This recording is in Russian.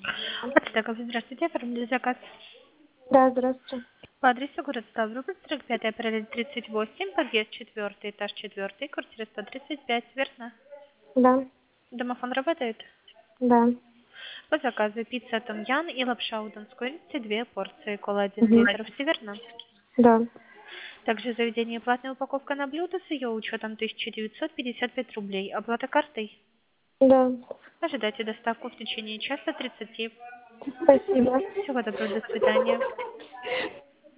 Подстаков, здравствуйте, оформили заказ. Да, здравствуйте. По адресу город Ставрополь, 45 апреля 38, подъезд 4, этаж 4, квартира 135, верно? Да, Домофон работает? да. По заказу пицца Том Ян и лапша удон с курицей, 2 порции, кола 1 Мгм. литр, все верно? Да. Также заведение платная упаковка на блюдо с ее учетом 1955 рублей. Оплата картой. Да. Ожидайте доставку в течение часа 30. Спасибо. Всего доброго, до свидания.